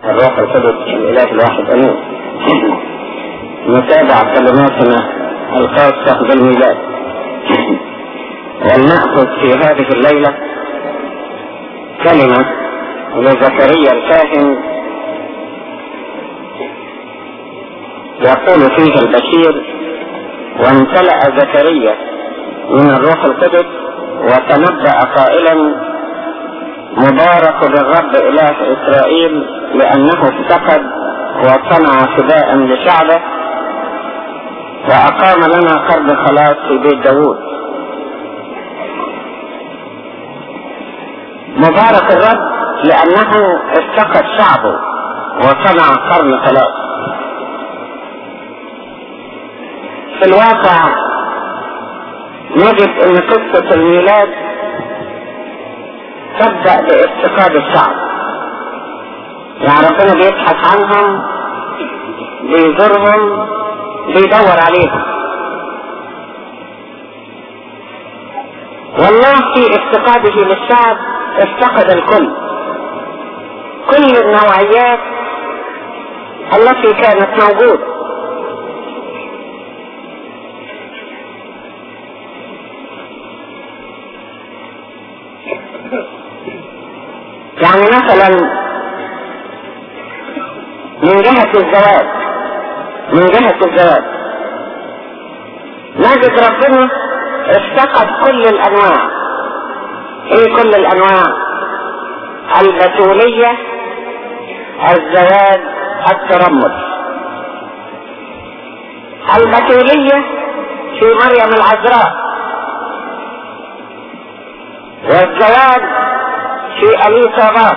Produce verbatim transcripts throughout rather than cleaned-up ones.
الروح القدس الإله الواحد أمين. نتابع كلماتنا الخاصة بالميلاد، ولنأخذ في هذه الليلة كلمة لزكريا الكاهن يقول فيها البشير: وامتلأ زكريا من الروح القدس وتنبأ قائلا: مبارك بالرب إله إسرائيل لأنه افتقد وصنع فداء لشعبه وأقام لنا قرب خلاص في بيت داود. مبارك الرب لأنه افتقد شعبه وصنع قرن خلاص. في الواقع نجد ان قصة الميلاد تبدأ بافتقاد الشعب، يعني ربنا بيبحث عنهم، بيزورهم، بيدور عليهم. والله في افتقاده للشعب افتقد الكل، كل النوعيات التي كانت موجودة. يعني مثلا من جهة الزواج من جهة الزواج نجد ربنا افتقد كل الانواع. ايه كل الانواع؟ البتولية، الزواج، الترمل. البتولية في مريم العذراء، والزواج في أليصابات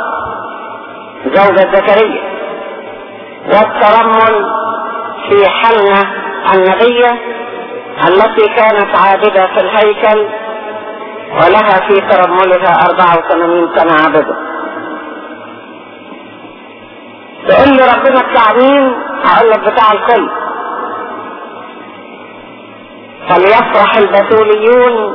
زوجة زكريا، والترمل في حنة النبية التي كانت عابدة في الهيكل ولها في ترملها أربعة وثمانين سنة عابدة. تقول لي ربنا بتاع مين؟ أقول لك بتاع الكل. فليفرح البتوليون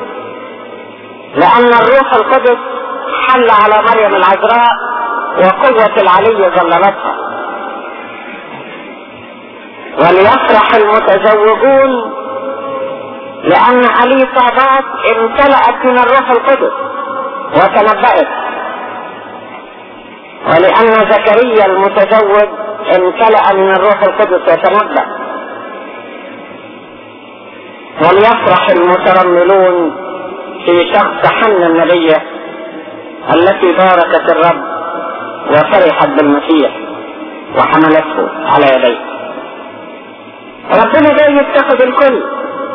لأن الروح القدس حل على مريم العذراء وقوة العلي ظللتها. وليفرح المتزوجون لأن أليصابات امتلأت من الروح القدس وتنبأت، ولأن زكريا المتزوج امتلأ من الروح القدس وتنبأ. وليفرح المترملون في شخص حنة النبية التي باركت الرب وفرحت بالمسيح وحملته على يديه. ربنا ده يفتقد الكل.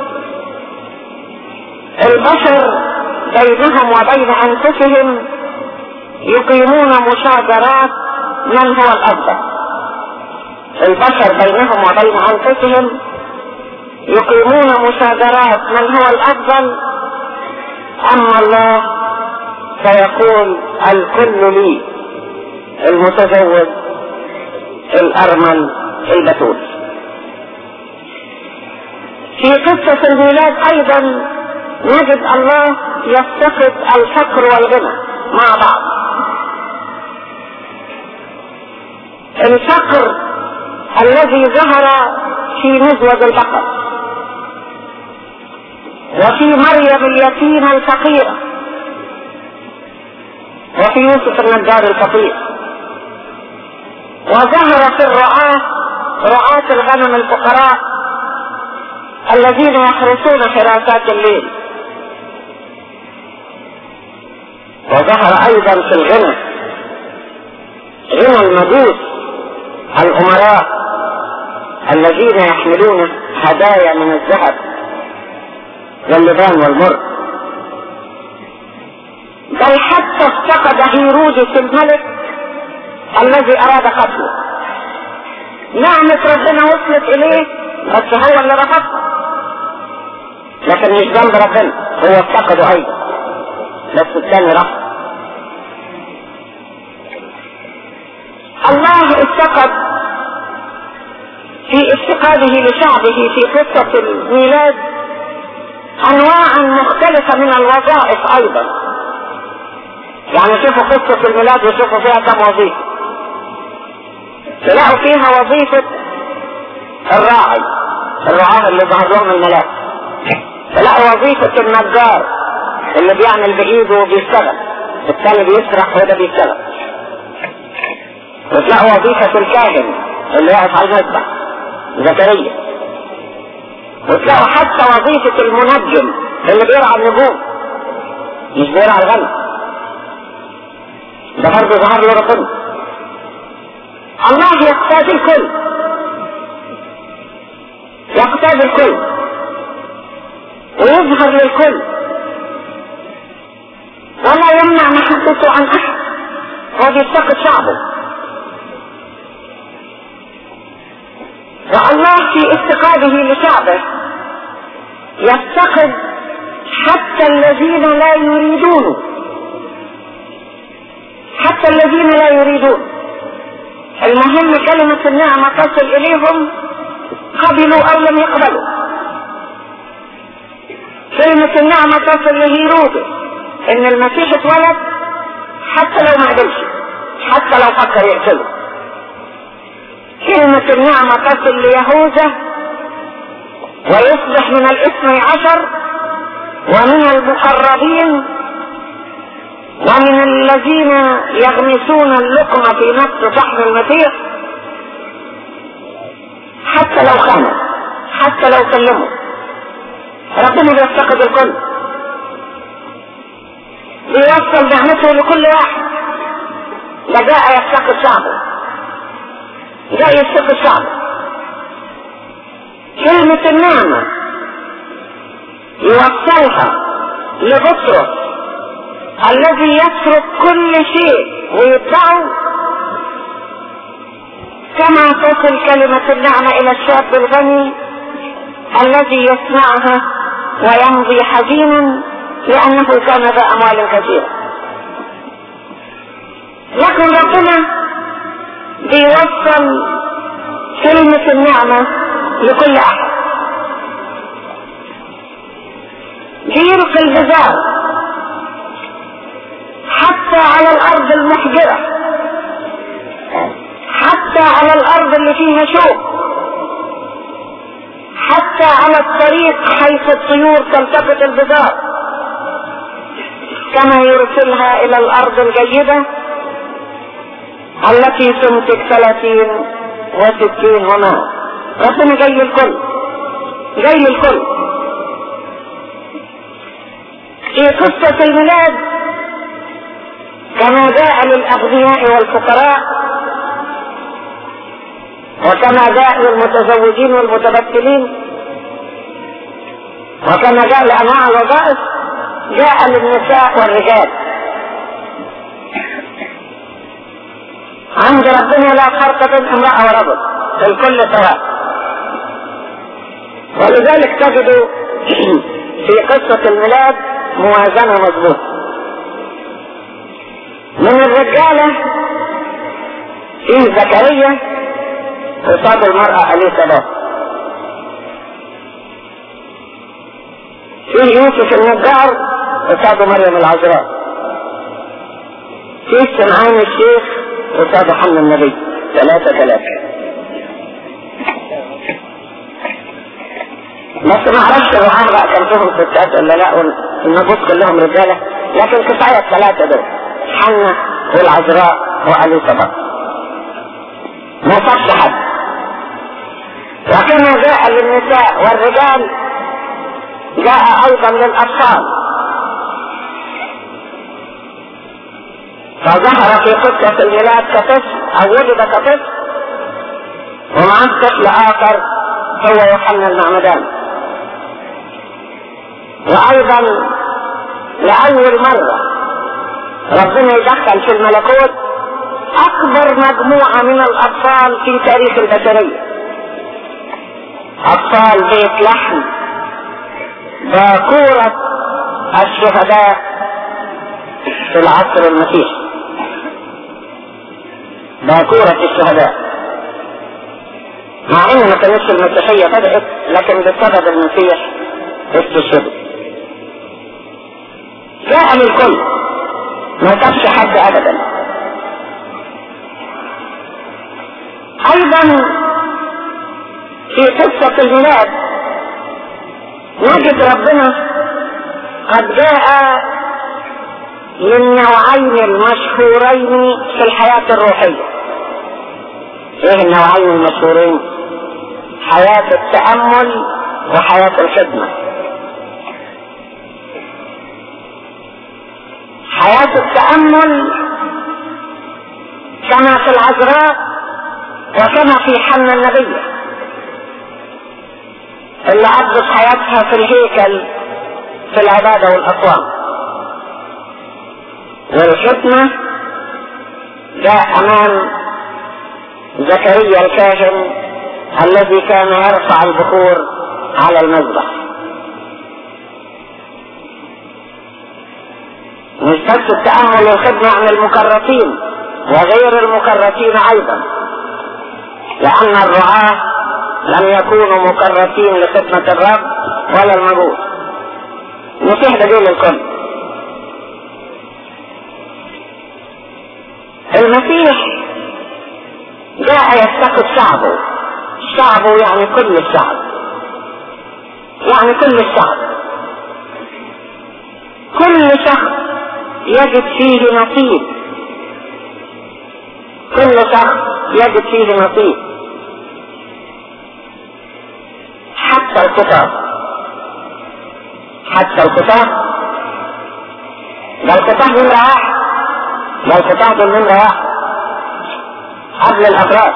البشر بينهم وبين انفسهم يقيمون مشاجرات من هو الافضل. البشر بينهم وبين انفسهم يقيمون مشاجرات من هو الافضل، اما الله فيقول الكل لي، المتزوج، الارمل، البتول. في قصة الميلاد ايضا نجد الله يفتقد الفقر والغنى مع بعض. الفقر الذي ظهر في مزود البقر، وفي مريم اليتيمة الفقيرة، وفي يوسف النجار الفقير، وظهر في الرعاة رعاة الغنم الفقراء الذين يحرسون حراسات الليل، وظهر ايضا في الغنى غنى المجوس الامراء الذين يحملون هدايا من الذهب واللبان والمر. بل حتى افتقد هيرودس الملك الذي اراد قتله. نعمة ربنا وصلت اليه بس هو اللي رفضها، لكن مش ذنب ربنا، هو افتقده ايضا بس الثاني رفض. الله افتقد في افتقاده لشعبه في قصة الميلاد انواعا مختلفة من الوظائف ايضا. يعني شوفوا قصة الميلاد وشوفوا فيها كم وظيفة. تلاقوا فيها وظيفة الراعي، الرعاة اللي ظهر لهم الملاك. تلاقوا وظيفة النجار اللي بيعمل بإيده وبيشتغل، الثاني بيسرح وده بيشتغل. وتلاقوا وظيفة الكاهن اللي يقف على المذبح زكريا. وتلاقوا حتى وظيفة المنجم اللي بيرعى النجوم، مش بيرعى الغنم، ده برضه ظهر له ربنا. الله يقتاد الكل، يقتاد الكل ويظهر للكل، ولا يمنع محبته عن احد، وبيفتقد شعبه. والله في افتقاده لشعبه يفتقد حتى الذين لا يريدونه، حتى الذين لا يريدون. المهم كلمة النعمة تصل إليهم قبلوا أو لم يقبلوا. كلمة النعمة تصل لهيرودس إن المسيح اتولد حتى لو ما قبلش، حتى لو فكر يقتله. كلمة النعمة تصل ليهوذا ويصبح من الاثني عشر ومن المقربين ومن الذين يغمسون اللقمة في نفس صحن المسيح، حتى لو خانوا، حتى لو سلموا. ربنا بيفتقد الكل، بيوصل نعمته لكل واحد. ده جاء يفتقد شعبه، جاء يفتقد شعبه. كلمة النعمة يوصلها لبطرس الذي يترك كل شيء ويتبعه، كما تصل كلمة النعمة إلى الشاب الغني الذي يسمعها ويمضي حزينا لأنه كان ذا أموال كثيرة. لكن ربنا بيوصل كلمة النعمة لكل أحد، بيلقي البذار حتى على الأرض المحجرة، حتى على الأرض اللي فيها شوك، حتى على الطريق حيث الطيور تلتقط البذار، كما يرسلها إلى الأرض الجيدة التي تنتج ثلاثين وستين وما. ربنا جاي للكل، جاي للكل. في قصة الميلاد كما جاء للأغنياء والفقراء، وكما جاء للمتزوجين والمتبتلين، وكما جاء لأنواع الوظائف، جاء للنساء والرجال. عند ربنا لا فرق بين امرأة ورجل، الكل سواء. ولذلك تجد في قصة الميلاد موازنة مضبوطة. من الرجالة فيه زكريا قصاد المرأة اليسابات، فيه يوسف النجار قصاد مريم العذراء، فيه سمعان الشيخ قصاد حنا النبي. ثلاثة ثلاثة. بس ما عرفش الرعاة بقى كان فيهم ستات ولا لا، والنبوت كلهم رجالة، لكن كفاية الثلاثة دول، حنا والعذراء وأليصابات، ما صدش حد. وكما جاء للنساء والرجال جاء أيضا للأطفال. فظهر في قصة الميلاد كطفل أو ولد كطفل، ومعه طفل آخر هو يوحنا المعمدان. وأيضا لأول مرة ربنا يدخل في الملكوت أكبر مجموعة من الأطفال في تاريخ البشرية، أطفال بيت لحم، باكورة الشهداء في العصر المسيحي، باكورة الشهداء. مع ان ما كانتش المسيحية بدأت، لكن بسبب المسيح استشهدوا. جاء للكل، ما كانش حد ابدا. ايضا في قصة الميلاد نجد ربنا قد جاء للنوعين المشهورين في الحياة الروحية. ايه النوعين المشهورين؟ حياة التأمل وحياة الخدمة. حياة التأمل كما في العذراء وكما في حنا النبية اللي قضت حياتها في الهيكل في العبادة والأصوام. والخدمة جاء أمام زكريا الكاهن الذي كان يرفع البخور على المذبح. مش بس التأمل والخدمة عن المكرسين وغير المكرسين أيضا، لأن الرعاة لم يكونوا مكرسين لخدمة الرب ولا المجوس. المسيح ده جه للكل. المسيح جاء يفتقد شعبه. شعبه يعني كل الشعب، يعني كل الشعب. كل شخص يجد فيه نصيب، كل شخص يجد فيه نصيب، حتى الكتاب، حتى الكتاب. ده الكتاب من واحد، ده الكتاب من واحد قبل الأبرار،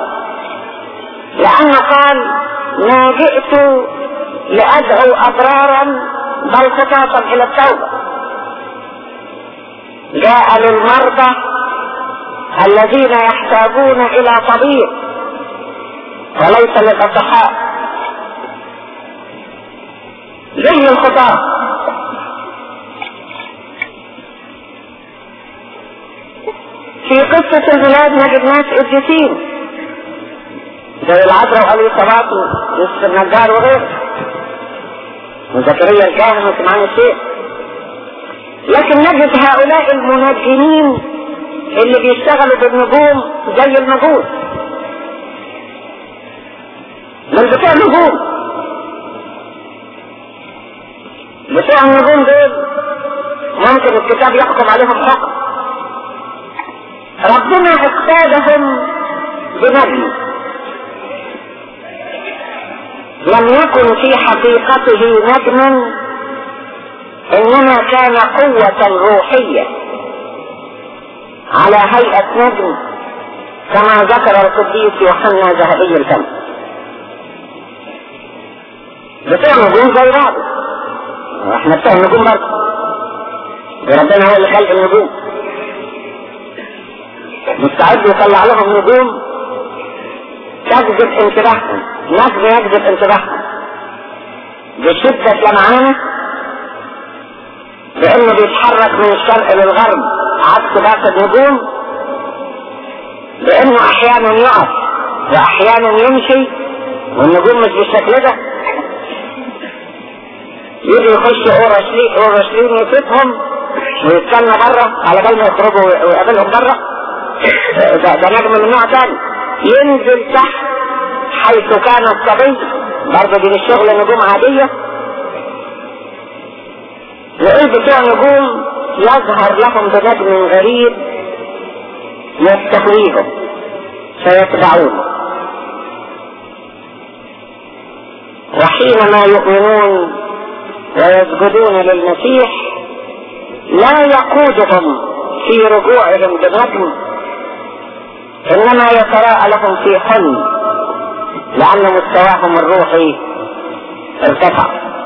لأنه قال ما جئت لأدعو أبرارا بل خطاطا إلى التوبة. جاء للمرضى الذين يحتاجون إلى طبيب وليس للأصحاء. جه الخطاة. في قصة الميلاد نجد ناس قديسين زي العذراء وإليصابات ويوسف النجار وغيره وزكريا الكاهن وسمعان الشيخ. لكن نجد هؤلاء المنجمين اللي بيشتغلوا بالنجوم زي المجوس، من بتوع النجوم. بتوع النجوم دول ممكن الكتاب يحكم عليهم حكم. ربنا اقتادهم بنجم لم يكن في حقيقته نجما، انما كان قوة روحية على هيئة نجم كما ذكر القديس يوحنا ذهبي الفم. بتوع نجوم زي بعض، احنا بتوع النجوم برضه، وربنا هو اللي خلق النجوم. مستعد يطلع لهم نجوم تجذب انتباههم، نجم يجذب انتباههم بشدة لمعانه، لانه بيتحرك من الشرق للغرب عكس باقي النجوم، لانه احيانا يقف واحيانا يمشي، والنجوم مش بالشكل ده. يجي يخش اورشليم اورشليم يفوتهم ويتكلم بره على بال ما يخرجوا ويقابلهم بره. ده, ده نجم من نوع تاني. ينزل تحت حيث كان الصبي، برضه دي مش شغل نجوم عادية. وإيه بتوع نجوم يظهر لهم بنجم غريب يستهويهم فيتبعونه، وحينما يؤمنون ويسجدون للمسيح لا يقودهم في رجوعهم بنجم، انما يتراءى لهم في حلم، لان مستواهم الروحي ارتفع.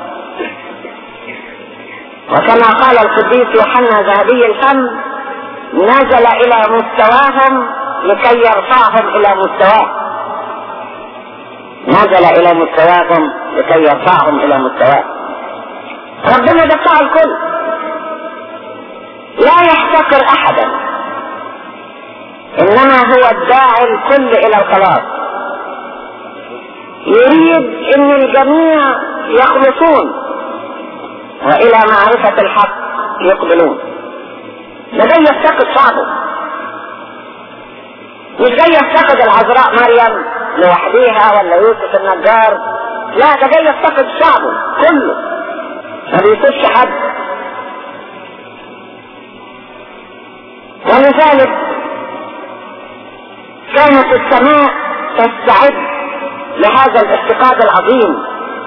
وكما قال القديس يوحنا ذهبي الفم نزل الى مستواهم لكي يرفعهم الى مستواه. نزل الى مستواهم لكي يرفعهم الى مستواه. ربنا ده بتاع الكل، لا يحتقر احدا، انما هو الداعي الكل الى الخلاص. يريد ان الجميع يخلصون والى معرفة الحق يقبلون. لدي يفتقد شعبه. مش جاي يفتقد العذراء مريم لوحديها ولا يوسف النجار، لا ده جاي يفتقد شعبه كله، ما بيسيبش حد. ولذلك كانت السماء تستعد لهذا الافتقاد العظيم.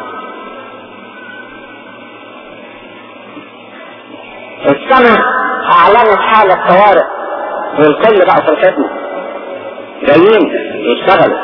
السماء اعلنت حالة طوارئ والكل بقى في الخدمة جايين يشتغلوا.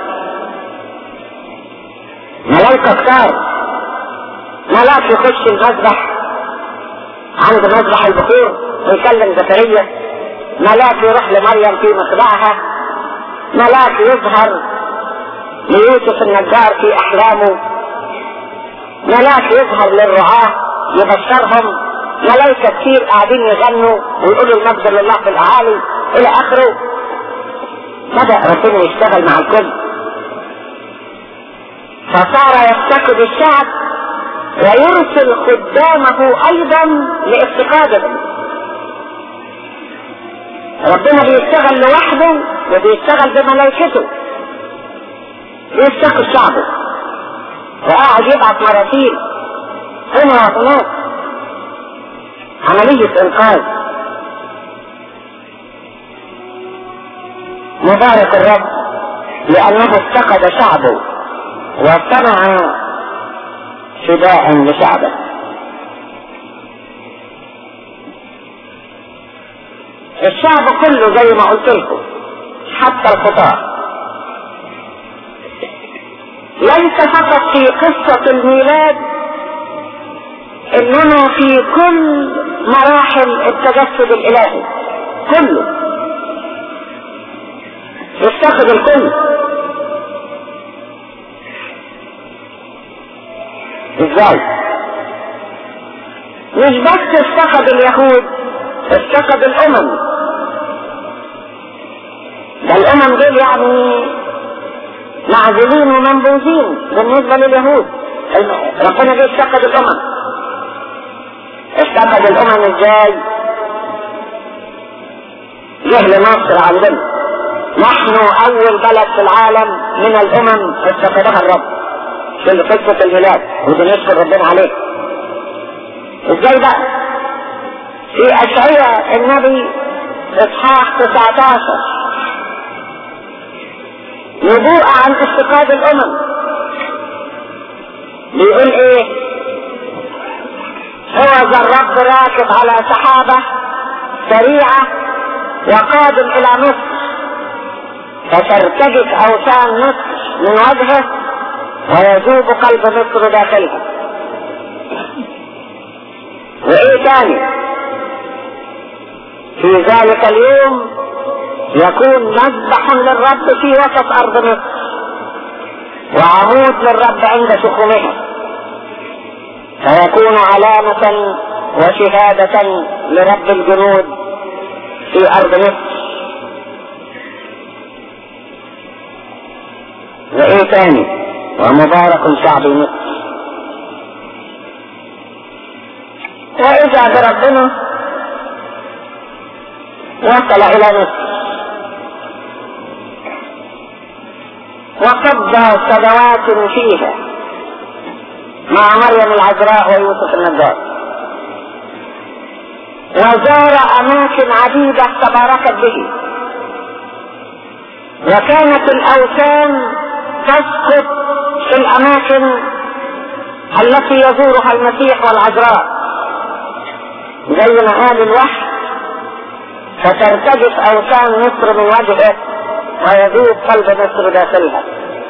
ملايكة كتار، ملاك يخش المذبح عند مذبح البخور ويكلم زكريا، ملاك يروح لمريم في مخبعها، ملاك يظهر ليوسف النجار في احلامه، ملاك يظهر للرعاة يبشرهم، ملايكة كتير قاعدين يغنوا ويقولوا المجد لله في الاعالي الى اخره. بدأ ربنا يشتغل مع الكل، فصار يفتقد الشعب ويرسل خدامه ايضا لافتقادهم. ربنا بيشتغل لوحده وبيشتغل بملائكته بيفتقد شعبه، وقاعد يبعث مراسيل هنا وهناك، عملية انقاذ. مبارك الرب لانه افتقد شعبه وصنع فداء لشعبه. الشعب كله زي ما قلت لكم حتى الخطاة، ليس فقط في قصة الميلاد انما في كل مراحل التجسد الالهي كله يفتقد الكل. ازاي؟ مش بس افتقد اليهود، افتقد الامم. ده الامم دول يعني معزولين ومنبوذين بالنسبة لليهود، ربنا جه افتقد الامم. افتقد الامم ازاي؟ جه لمصر عندنا، نحن اول بلد في العالم من الامم افتقدها الرب في قصة الميلاد، وبنشكر ربنا عليه. ازاي بقى؟ في اشعياء النبي اصحاح تسعة عشر نبوءة عن افتقاد الامم، بيقول ايه؟ هو ذا الرب راكب على سحابة سريعة وقادم الى مصر، فترتجف اوثان مصر من وجهه ويذوب قلب مصر داخلها. وايه تاني؟ في ذلك اليوم يكون مذبح للرب في وسط ارض مصر وعمود للرب عند شخومها، فيكون علامة وشهادة لرب الجنود في ارض مصر. وايه تاني؟ ومبارك شعب مصر. واذا بربنا وصل الى مصر وقضى سنوات فيها مع مريم العذراء ويوسف النجار، وزار اماكن عديدة تباركت به، وكانت الاوثان تسقط في الاماكن التي يزورها المسيح والعذراء زي ما قال الوحي، فترتجف اوثان مصر من وجهه ويذوب قلب مصر داخلها.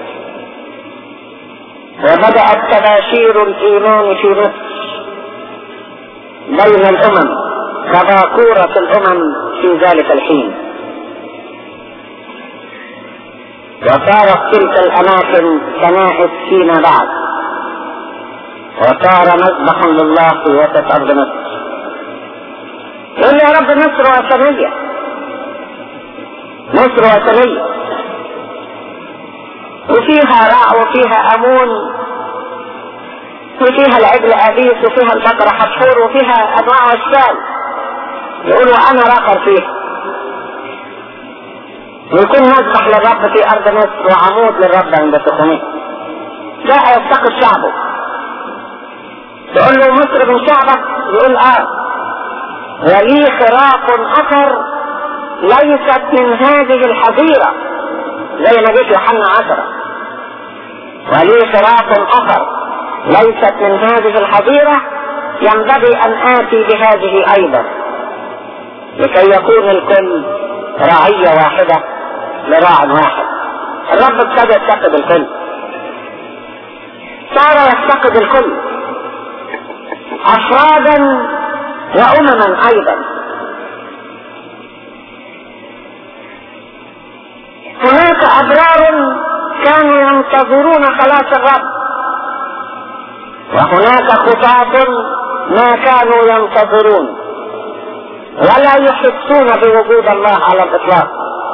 وبدأت تباشير الايمان في مصر بين الامم كباكورة الامم في ذلك الحين، وصارت تلك الاماكن كنائس فيما بعد، وصار مذبحا لله في وسط ارض مصر. يقول يا رب مصر وثنية، مصر وثنية وفيها رع وفيها امون وفيها العجل ابيس وفيها البقرة حتحور وفيها انواع اشكال، يقولوا انا راقر فيها. ويكون مذبح للرب في ارض مصر وعمود للرب عند سقومه. جاء يفتقد شعبه. تقول له مصر من شعبك؟ يقول اه. ولي خراف اخر ليست من هذه الحظيرة، زي ما جيت يوحنا عشرة. ولي خراف اخر ليست من هذه الحظيرة ينبغي ان اتي بهذه ايضا، لكي يكون الكل رعية واحدة لراع واحد. الرب ابتدى يفتقد الكل، صار يفتقد الكل افرادا وامما ايضا. هناك ابرار كانوا ينتظرون خلاص الرب، وهناك خطاة ما كانوا ينتظرون ولا يحسون بوجود الله على الاطلاق.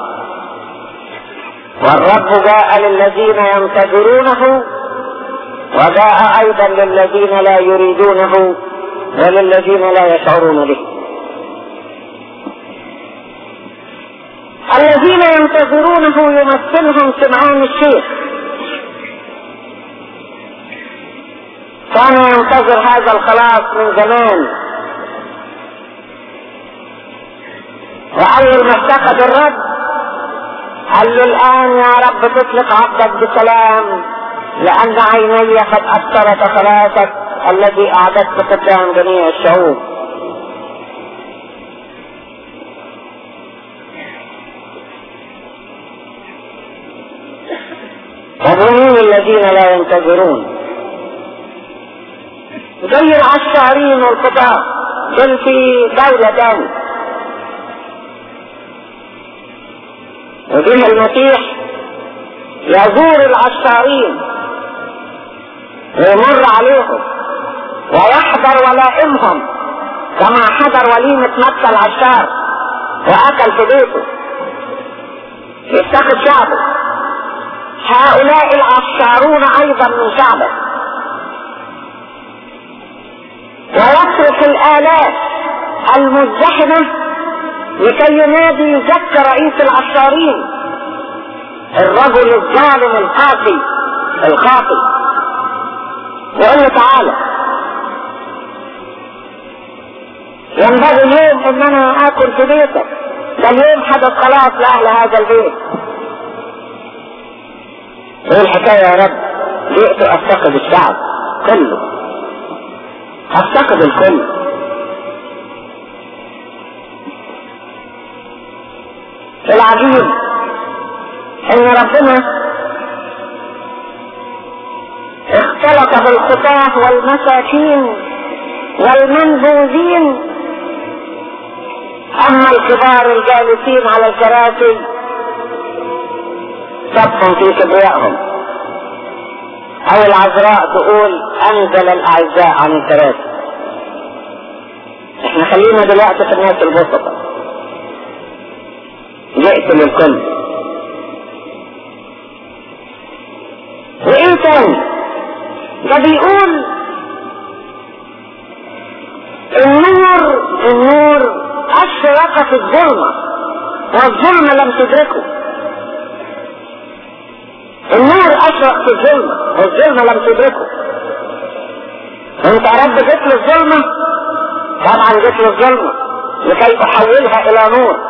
والرب جاء للذين ينتظرونه، وجاء ايضا للذين لا يريدونه وللذين لا يشعرون به. الذين ينتظرونه يمثلهم سمعان الشيخ، كان ينتظر هذا الخلاص من زمان، وأول ما افتقد الرب قال له الآن يا رب تطلق عبدك بسلام، لأن عيني قد أبصرت خلاصك الذي أعددت قدام جميع الشعوب. ومن الذين لا ينتظرون؟ زي العشارين والقطاع دول في دولة تانية، وفيها المسيح يزور العشارين ويمر عليهم ويحضر ولائمهم كما حضر وليمة مكة العشار وأكل في بيته، يفتقد شعبه. هؤلاء العشارون أيضا من شعبه، ويترك الآلاف المزدحمة لكي ينادي يزكى رئيس العشارين، الرجل الظالم القاسي الخاطئ، وقال له تعالى ينبغي اليوم ان انا اكل في بيتك، ده اليوم حدث خلاص لاهل هذا البيت. ايه الحكاية يا رب؟ جئت افتقد الشعب كله، افتقد الكل. العجيب ان ربنا اختلط بالخطاة والمساكين والمنبوذين، اما الكبار الجالسين على الكراسي صفهم في كبريائهم. او العذراء تقول انزل الاعزاء عن الكراسي. احنا خلينا دلوقتي في الناس البسطة، جئت للكل. وايه تاني؟ ده بيقول النور النور اشرق في الظلمة والظلمة لم تدركه. النور اشرق في الظلمة والظلمة لم تدركه. انت يا رب جيت للظلمة؟ طبعا جيت للظلمة لكي احولها الى نور،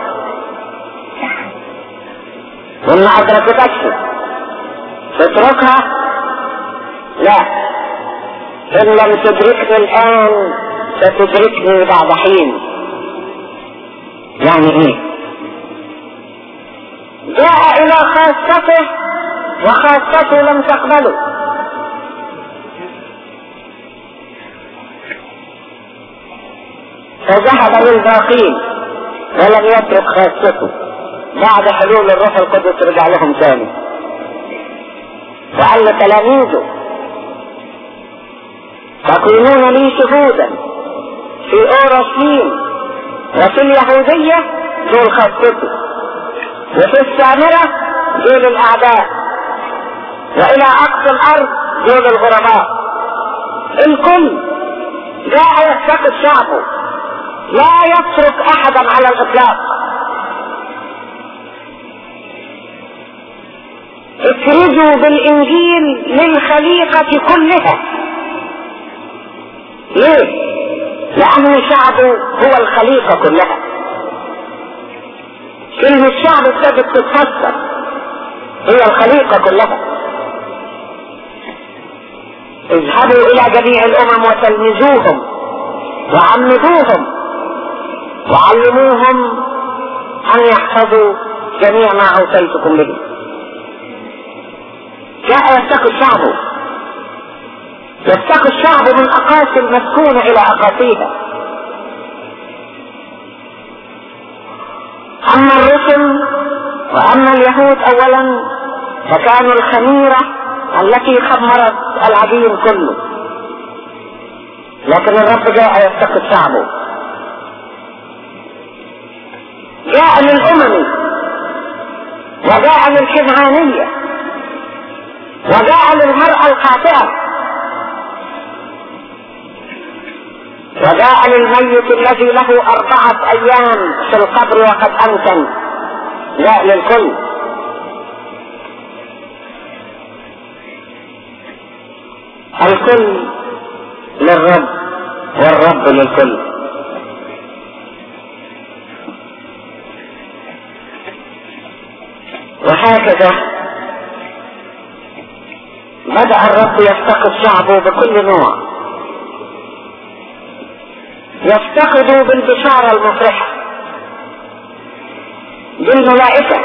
وان ادركتكش تتركها؟ لا، ان لم تدركني الان ستدركني بعد حين. يعني ايه؟ جاء الى خاصته وخاصته لم تقبله. فذهب للباقين ولم يترك خاصته. بعد حلول الروح القدس رجع لهم ثاني وقال لتلاميذه تكونون لي شهودا في اورشليم وفي اليهودية دول خاصته، وفي السامرة دول الاعداء، والى اقصى الارض دول الغرباء. الكل جاء يفتقد شعبه، لا يترك احدا على الاطلاق. اكرزوا بالانجيل للخليقة كلها. ليه؟ لأن شعبه هو الخليقة كلها. كلمة شعب ابتدت تتفسر هي الخليقة كلها. اذهبوا إلى جميع الأمم وتلمذوهم وعمدوهم وعلموهم أن يحفظوا جميع ما أوصيتكم به. جاء يفتقد شعبه، يفتقد الشعب من أقاصي المسكونة إلى أقاصيها. أما الرسل وأما اليهود أولا فكانوا الخميرة التي خمرت العجين كله، لكن الرب جاء يفتقد شعبه. جاء للأمم وجاء للكنعانية وجاء للمرأة الخاطئة وجاء للميت الذي له أربعة أيام في القبر وقد أمكن. جاء للكل. الكل للرب والرب للكل. وهكذا بدأ الرب يفتقد شعبه بكل نوع. يفتقدوا بالبشارة المفرحة بالملائكة،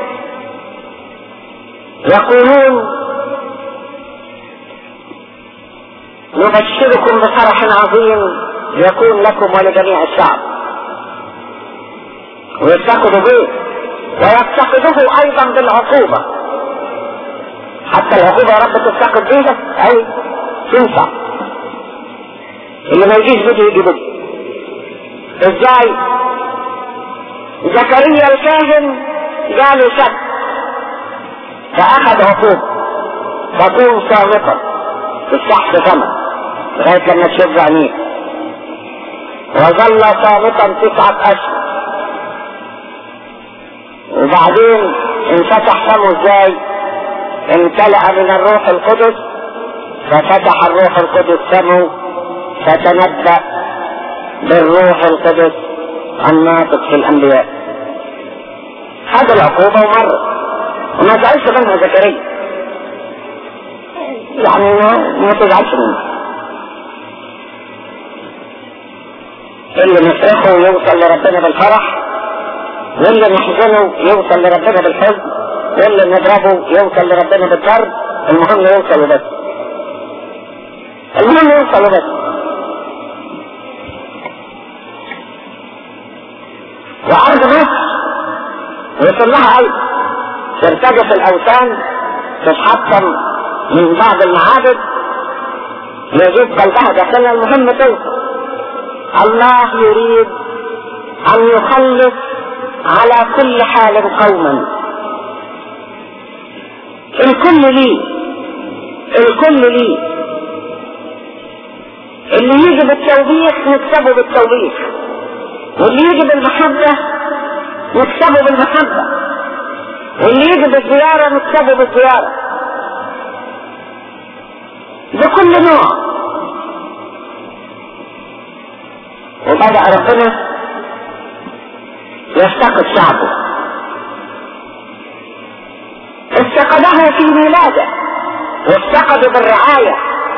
يقولون نبشركم بفرح عظيم يكون لكم ولجميع الشعب. ويفتقدوا به ويفتقدوه ايضا بالعقوبة. حتى العقوبة يا رب تفتقد بيها اي تنفع. اللي ما يجيش بده يجي بده. ازاي؟ زكريا الكاهن جاله شك فاخذ عقوبة تكون صامتا في السحت فمه لغاية لما تشد عينيه، وظل صامتا تسعة اشهر. وبعدين انفتح فمه ازاي؟ امتلأ من الروح القدس ففتح الروح القدس فمه فتنبأ بالروح القدس الناطق في الانبياء. هذا العقوبة ومرة وما زعلش منها زكريا، يعني ما تزعلش منها. اللي نفرحه يوصل لربنا بالفرح، واللي نحزنه يوصل لربنا بالحزن، واللي نضربه يوصل لربنا بالضرب. المهم يوصل بس، المهم يوصل بس. وعرض مصر وصل لها ايضا ترتجف الاوثان، تتحطم من بعض المعابد، يجيب قلبها داخلها. المهم توصل. الله يريد ان يخلص على كل حال قوما. الكل ليه، الكل ليه. اللي يجي بالتوبيخ نكسبه بالتوبيخ، واللي يجي بالمحبة نكسبه بالمحبة، واللي يجي بالزيارة نكسبه بالزيارة، بكل نوع. وبدأ ربنا يفتقد شعبه. افتقده في ميلاده وافتقده بالرعاية.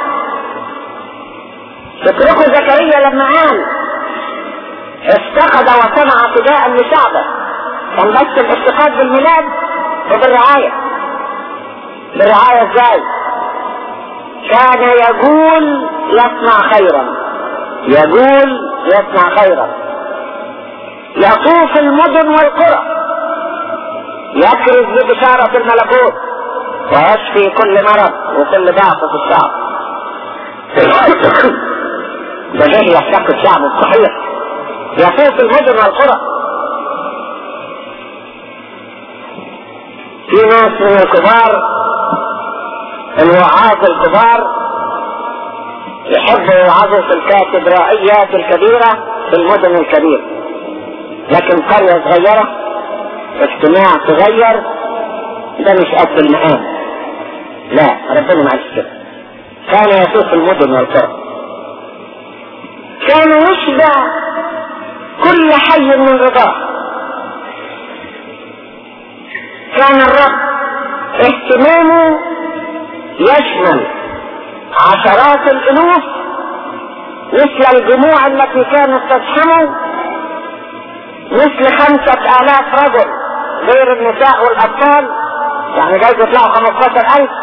تتركوا زكريا لما قال افتقد وصنع فداء لشعبه، كان بس الافتقاد بالميلاد وبالرعاية. بالرعاية ازاي؟ كان يقول يصنع خيرا، يقول يصنع خيرا، يطوف المدن والقرى، يكرز ببشارة الملكوت ويشفي كل مرض وكل ضعف في الشعب. ده جاي يفتقد شعبه صحيح، يطوف المدن والقرى. في ناس من الكبار الوعاظ الكبار يحبوا يوعظوا في الكاتدرائيات الكبيرة في المدن الكبيرة، لكن قرية صغيرة اجتماع صغير ده مش قد المقام. لا، ربنا ما قالش كده. كان يسوق المدن والقرى، كان يشبع كل حي من رضاه. كان الرب اهتمامه يشمل عشرات الالوف مثل الجموع التي كانت تزحمه، مثل خمسة آلاف رجل غير النساء والأطفال، يعني جايز يطلعوا خمستاشر ألف.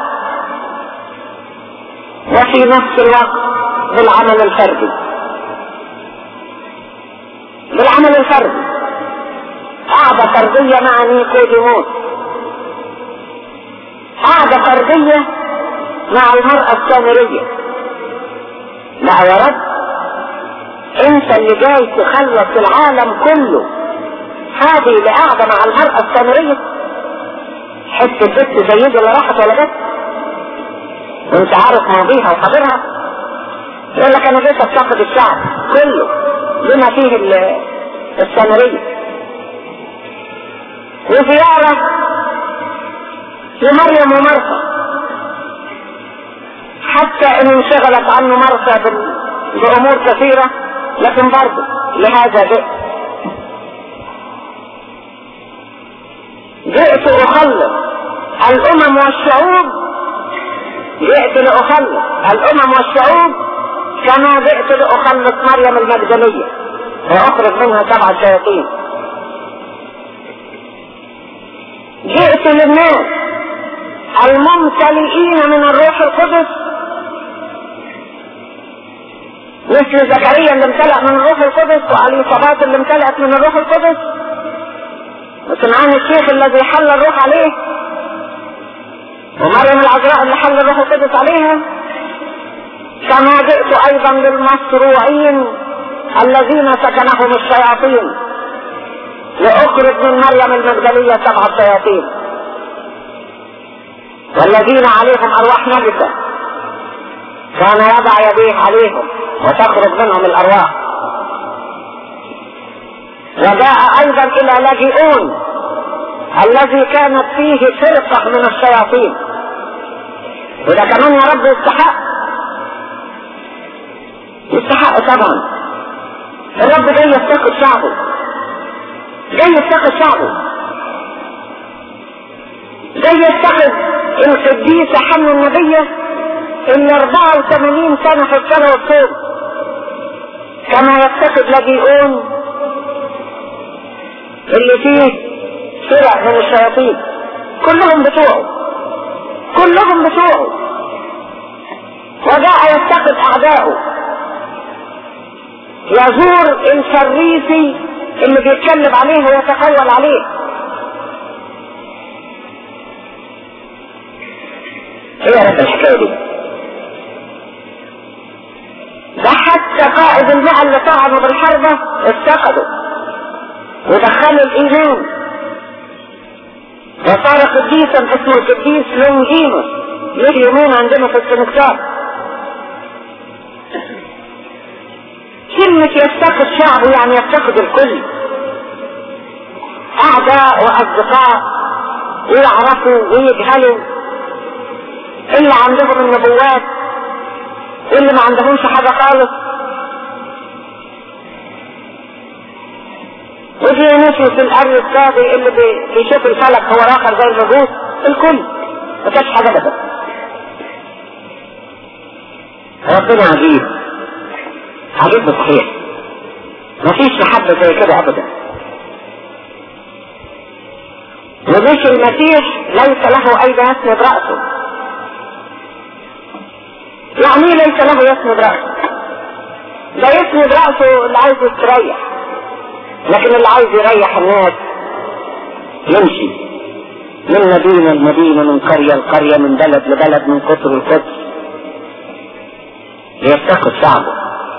وفي نفس الوقت بالعمل الفردي، بالعمل الفردي قاعدة فردية مع نيقوديموس، قاعدة فردية مع المرأة السامرية. لا يا رب، انت اللي جاي تخلص العالم كله، هذه اللي قاعدة مع المرأة السامرية؟ حتة ست زي دي اللي راحت ولا جت وانت عارف ماضيها وحاضرها؟ يقول لك انا جيت افتقد الشعب كله بما فيه السامرية. وزيارة لمريم ومرثا، حتى ان انشغلت عنه مرثا بامور كثيرة، لكن برضه لهذا جئت. جئت اخلص الامم والشعوب، جئت لاخلص الامم والشعوب كما جئت لاخلص مريم المجدلية واخرج منها سبع شياطين. جئت للناس الممتلئين من الروح القدس، مثل زكريا اللي امتلأ من الروح القدس، وعلي صباط اللي امتلأت من الروح القدس، وسمعان الشيخ الذي حل الروح عليه، ومريم العذراء اللي حل الروح القدس عليها. كما جئت ايضا للمصروعين الذين سكنهم الشياطين لأخرج من مريم المجدلية سبع شياطين، والذين عليهم أرواح نجسة كان يضع يديه عليهم وتخرج منهم الأرواح. وجاء أيضا إلى لاجئون الذي كانت فيه فرقة من الشياطين، وده كمان يا رب يستحق، يستحق طبعا. الرب جاي يفتقد شعبه، جاي يفتقد شعبه، جاي يفتقد القديسة حنا النبية اللي أربعة وثمانين سنة في الصلاة والصوم، كما يفتقد لاجئون اللي فيه فرق من الشياطين، كلهم بتوعه، كلهم بتوعه. وجاء يفتقد أعدائه، يزور الفريسي اللي بيتكلم عليه ويتقول عليه. ايه يا رب الحكاية دي؟ ده حتى قائد الماء اللي طعنوا بالحربة افتقدوا ودخلوا الايمان، وصار قديسا اسمه القديس لونجينوس، ليه يومين عندنا في السنكتار. كلمة يفتقد شعبه يعني يفتقد الكل، اعداء واصدقاء، ويعرفوا ويجهلوا، اللي عندهم النبوات واللي ما عندهمش حاجة خالص، وديونيسيوس القرن السابق اللي بيشوف الفلك هو الاخر زي المجوس، الكل ما كانش حاجة بس. ربنا عجيب، عجيب بصحيح، مفيش محبة زي كده ابدا. ومش المسيح ليس له ايضا يسند رأسه. يعني ليس له يسند رأسه؟ ده يسند رأسه اللي عايز يستريح، لكن اللي عايز يريح الناس يمشي من مدينة لمدينة، من قرية لقرية، من بلد لبلد، من قطر لقطر، ليفتقد شعبه.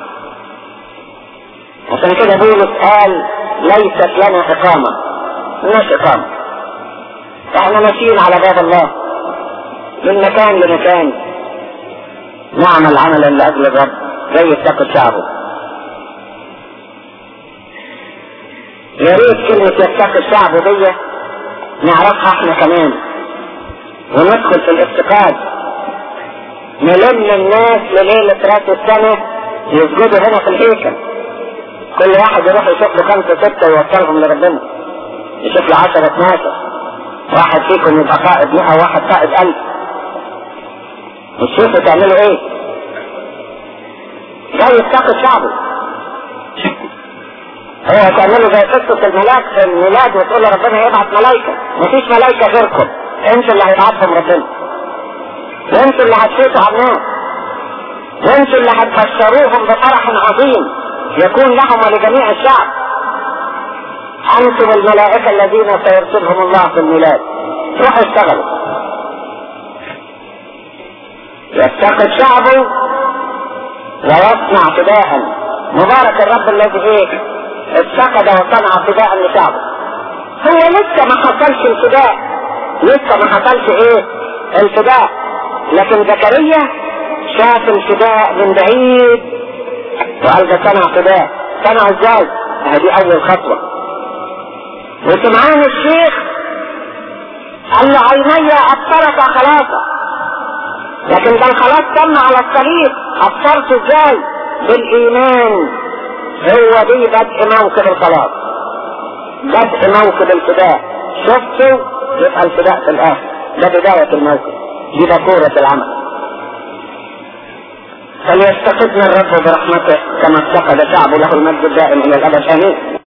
عشان كده بولس قال ليست لنا إقامة، مش إقامة، احنا ماشيين على باب الله من مكان لمكان، نعمل عملا لأجل الرب، جاي يفتقد شعبه. يا ريت كلمة يفتقد شعبه دي نعرفها احنا كمان، وندخل في الافتقاد، نلم الناس لليلة راس السنة يسجدوا هنا في الهيكل، كل واحد يروح يشوف له خمسة ستة ويوصلهم لربنا، يشوف له عشرة اتناشر، واحد فيكم يبقى قائد مئة وواحد قائد ألف، وتشوفوا تعملوا ايه؟ جاي يفتقد شعبه. هو تعملوا زي قصة الملاك في الميلاد وتقول ربنا يبعث ملايكة، مفيش ملايكة غيركم، انتوا اللي هيبعثهم ربنا، وانتوا اللي هتفوتوا على الناس، وانتوا اللي هتبشروهم بفرح عظيم يكون لهم ولجميع الشعب. انتم الملائكة الذين سيرسلهم الله في الميلاد، روحوا اشتغلوا. يفتقد شعبه ويصنع فداء. مبارك الرب الذي ايه افتقد وصنع فداء لشعبه. هو لسه ما حصلش الفداء، لسه ما حصلش ايه الفداء، لكن زكريا شاف الفداء من بعيد وقال ده صنع فداء. صنع ازاي؟ هذه اول خطوة. وسمعان الشيخ قال له عيني ابصرك خلاصة، لكن ده الخلاص تم على الصليب. ابصرت ازاي؟ بالايمان. هو دي بدء موكب الخلاص، بدء موكب الفداء. شفته يبقى الفداء في الاخر، ده بداية الموكب، دي بكورة العمل. فليفتقدنا الرب برحمته كما افتقد شعبه له المجد الدائم الى الابد. امين.